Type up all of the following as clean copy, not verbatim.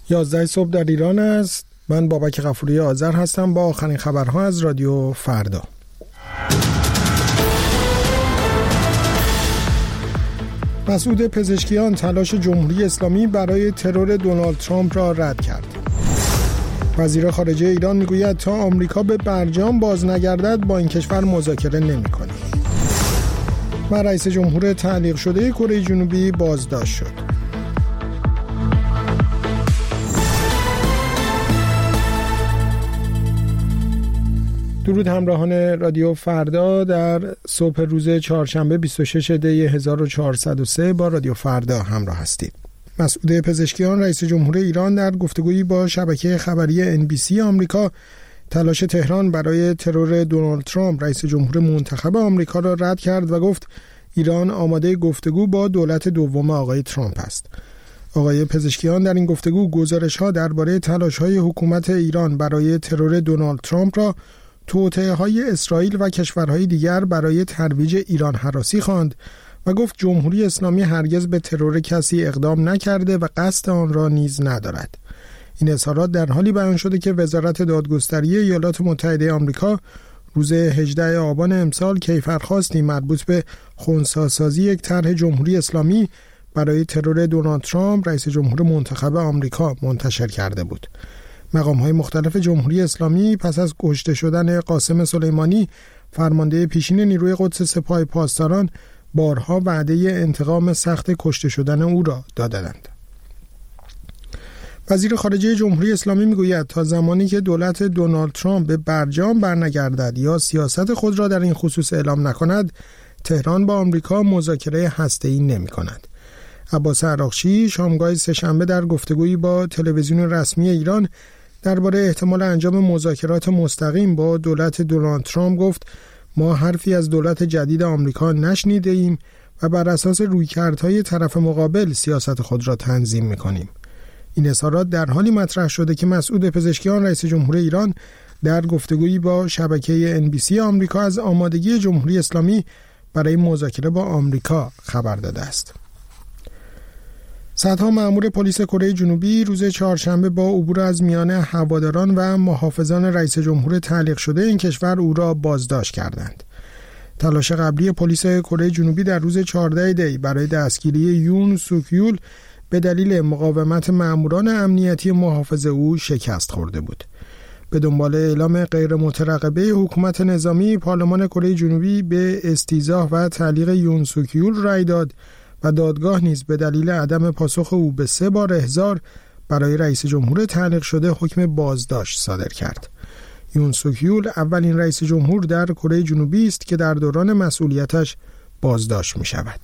11 صبح در ایران است. من بابک غفوری آذر هستم با آخرین خبرها از رادیو فردا. مسعود پزشکیان تلاش جمهوری اسلامی برای ترور دونالد ترامپ را رد کرد. وزیر خارجه ایران میگوید تا آمریکا به برجام باز نگردد با این کشور مذاکره نمی‌کنیم. و رئیس جمهور تعلیق شده کره جنوبی بازداشت شد. درود همراهان رادیو فردا. در صبح روز چهارشنبه 26 دی 1403 با رادیو فردا همراه هستید. مسعود پزشکیان رئیس جمهور ایران در گفتگویی با شبکه خبری NBC آمریکا تلاش تهران برای ترور دونالد ترامپ رئیس جمهور منتخب آمریکا را رد کرد و گفت ایران آماده گفتگو با دولت دوم آقای ترامپ است. آقای پزشکیان در این گفتگو گزارش‌ها درباره تلاش‌های حکومت ایران برای ترور دونالد ترامپ را توطئه‌های اسرائیل و کشورهای دیگر برای ترویج ایران هراسی خواند و گفت جمهوری اسلامی هرگز به ترور کسی اقدام نکرده و قصد آن را نیز ندارد. این اظهارات در حالی بیان شده که وزارت دادگستری ایالات متحده آمریکا روز 18 آبان امسال کیفرخواستی مربوط به خنثی‌سازی یک طرح جمهوری اسلامی برای ترور دونالد ترامپ رئیس جمهور منتخب آمریکا منتشر کرده بود. مقام‌های مختلف جمهوری اسلامی پس از کشته شدن قاسم سلیمانی فرمانده پیشین نیروی قدس سپاه پاسداران بارها وعده انتقام سخت کشته شدن او را دادند. وزیر خارجه جمهوری اسلامی میگوید تا زمانی که دولت دونالد ترامپ به برجام برنگردد یا سیاست خود را در این خصوص اعلام نکند، تهران با آمریکا مذاکره هسته‌ای نمی‌کند. عباس عراقچی شامگاه سه‌شنبه در گفتگویی با تلویزیون رسمی ایران درباره احتمال انجام مذاکرات مستقیم با دولت دونالد ترامپ گفت ما حرفی از دولت جدید آمریکا نشنیده ایم و بر اساس رویکردهای طرف مقابل سیاست خود را تنظیم می‌کنیم. این اظهارات در حالی مطرح شده که مسعود پزشکیان رئیس جمهور ایران در گفتگویی با شبکه NBC آمریکا از آمادگی جمهوری اسلامی برای مذاکره با آمریکا خبر داده است. صدها مأمور پلیس کره جنوبی روز چهارشنبه با عبور از میان هواداران و محافظان رئیس جمهور تعلیق شده این کشور او را بازداشت کردند. تلاش قبلی پلیس کره جنوبی در روز 14 دی برای دستگیری یون سوکیول به دلیل مقاومت مأموران امنیتی محافظ او شکست خورده بود. به دنبال اعلام غیر مترقبه حکومت نظامی، پارلمان کره جنوبی به استیضاح و تعلیق یون سوکیول رأی داد و دادگاه نیز به دلیل عدم پاسخ او به 3 بار احضار برای رئیس جمهور تعلیق شده حکم بازداشت صادر کرد. یون سوکیول اولین رئیس جمهور در کره جنوبی است که در دوران مسئولیتش بازداشت می شود.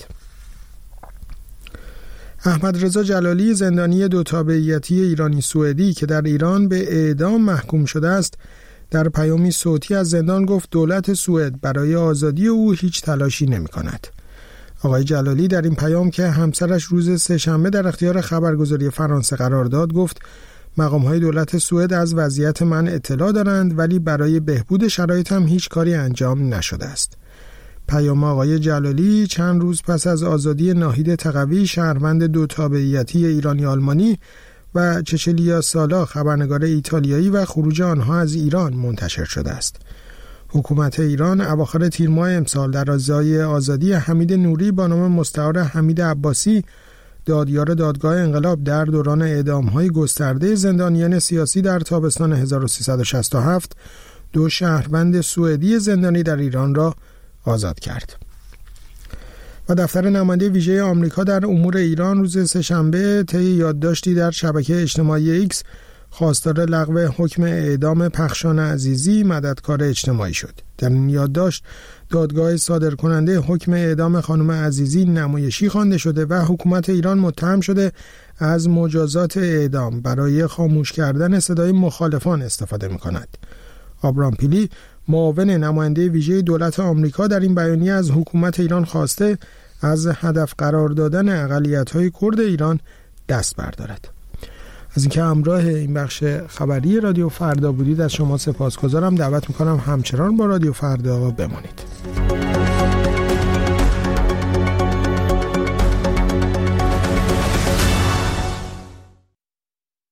احمد رضا جلالی زندانی 2 تابعیتی ایرانی سوئدی که در ایران به اعدام محکوم شده است در پیامی صوتی از زندان گفت دولت سوئد برای آزادی او هیچ تلاشی نمی کند. آقای جلالی در این پیام که همسرش روز سه‌شنبه در اختیار خبرگزاری فرانسه قرار داد گفت مقام‌های دولت سوئد از وضعیت من اطلاع دارند ولی برای بهبود شرایطم هیچ کاری انجام نشده است. پیام آقای جلالی چند روز پس از آزادی ناهید تقوی شهروند 2 تابعیتی ایرانی آلمانی و چچلیا سالا خبرنگار ایتالیایی و خروج آنها از ایران منتشر شده است. حکومت ایران اواخر تیر ماه امسال در ازای آزادی حمید نوری با نام مستعار حمید عباسی دادیار دادگاه انقلاب در دوران اعدام‌های گسترده زندانیان سیاسی در تابستان 1367 2 شهروند سوئدی زندانی در ایران را آزاد کرد. و دفتر نماینده ویژه آمریکا در امور ایران روز سه‌شنبه طی یادداشتی در شبکه اجتماعی ایکس خواستار لغو حکم اعدام پخشان عزیزی مددکار اجتماعی شد. در این یادداشت دادگاه صادرکننده حکم اعدام خانم عزیزی نمایشی خوانده شده و حکومت ایران متهم شده از مجازات اعدام برای خاموش کردن صدای مخالفان استفاده می‌کند. آبرام پیلی معاون نماینده ویژه دولت آمریکا در این بیانیه از حکومت ایران خواسته از هدف قرار دادن اقلیت‌های کرد ایران دست بردارد. از اینکه همراه این بخش خبری رادیو فردا بودید از شما سپاسگزارم. دعوت میکنم همچنان با رادیو فردا بمانید.